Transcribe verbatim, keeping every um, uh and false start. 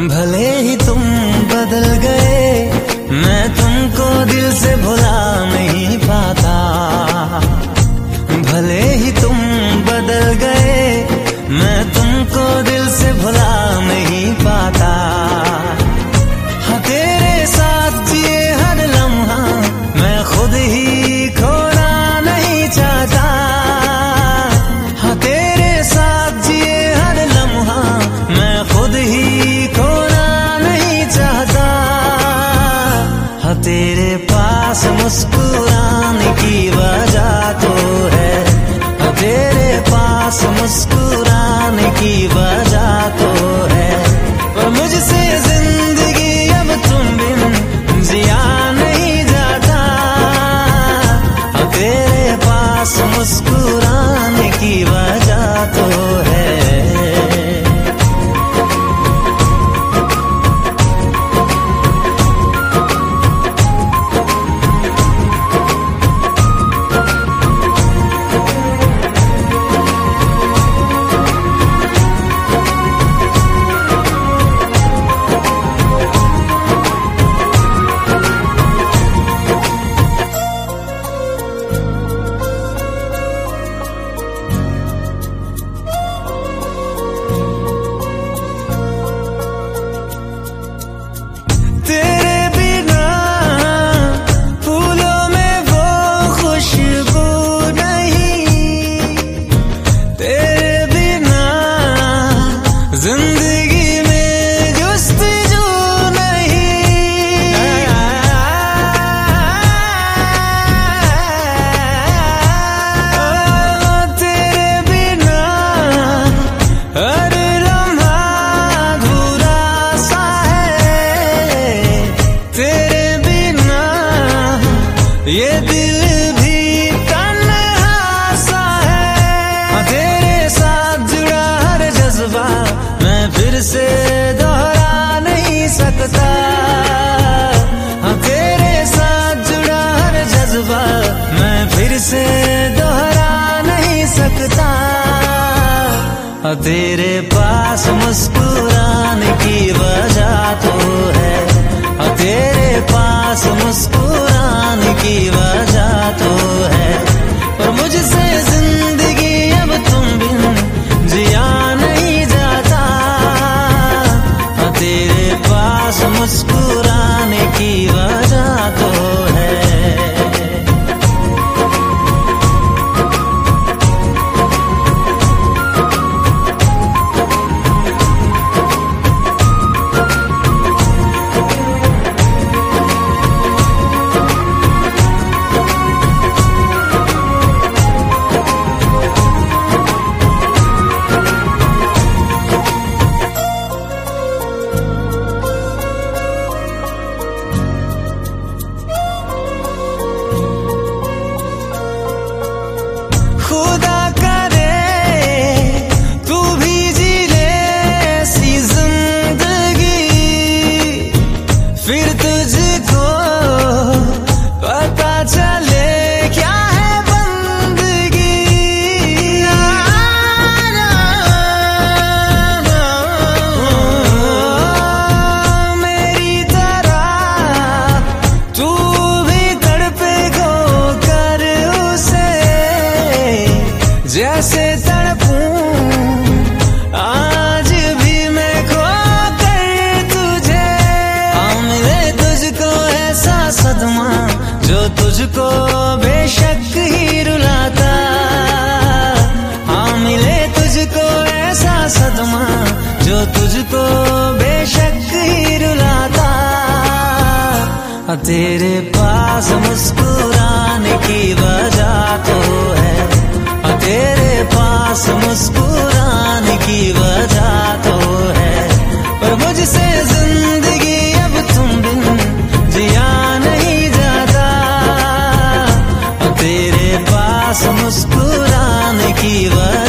भले ही तुम बदल गए, मैं तुमको दिल से भुला नहीं पाता। भले ही तुम बदल गए, मैं तुमको दिल से भुला नहीं पाता। हाँ, तेरे साथ जिए हर लम्हा मैं खुद ही खोना नहीं चाहता। हाँ, तेरे साथ जिए हर लम्हा मैं खुद ही खोना नहीं चाहता। हाँ, तेरे पास मुस्कुराने की वजह तो है, हाँ, तेरे पास मुस्कुराने की वजह तो है। पर मुझसे जिंदगी अब तुम बिन जिया नहीं जाता। हाँ, तेरे पास मुस्कुराने की वजह तो है। ये दिल भी तन्हा सा है। तेरे साथ जुड़ा हर जज्बा मैं फिर से दोहरा नहीं सकता। हाँ, तेरे साथ जुड़ा हर जज्बा मैं फिर से दोहरा नहीं सकता। हाँ, तेरे पास मुस्कुराने की वजह तो है, हाँ, तेरे पास मुस्कुराने की वजह तो है। पर मुझसे जिंदगी अब तुम बिन जिया नहीं जाता। हाँ, तेरे पास मुस्कुराने की वजह तो है। खुदा करे तू भी जी ले ऐसी जिंदगी, फिर तुझको पता चले क्या है बंदगी। मेरी तरह तू भी तड़पे खो कर उसे, जैसे तड़पूं आज भी मैं खो कर तुझे। हाँ, मिले तुझको ऐसा सदमा जो तुझको बेशक ही रुलाता। हाँ, मिले तुझको ऐसा सदमा जो तुझको बेशक ही रुलाता। हाँ, तेरे पास मुस्कुराने की वजह तो है, हाँ, तेरे पास मुस्कुराने की वजह तो है। पर मुझसे जिंदगी अब तुम बिन जिया नहीं जाता। हाँ, तेरे पास मुस्कुराने की वजह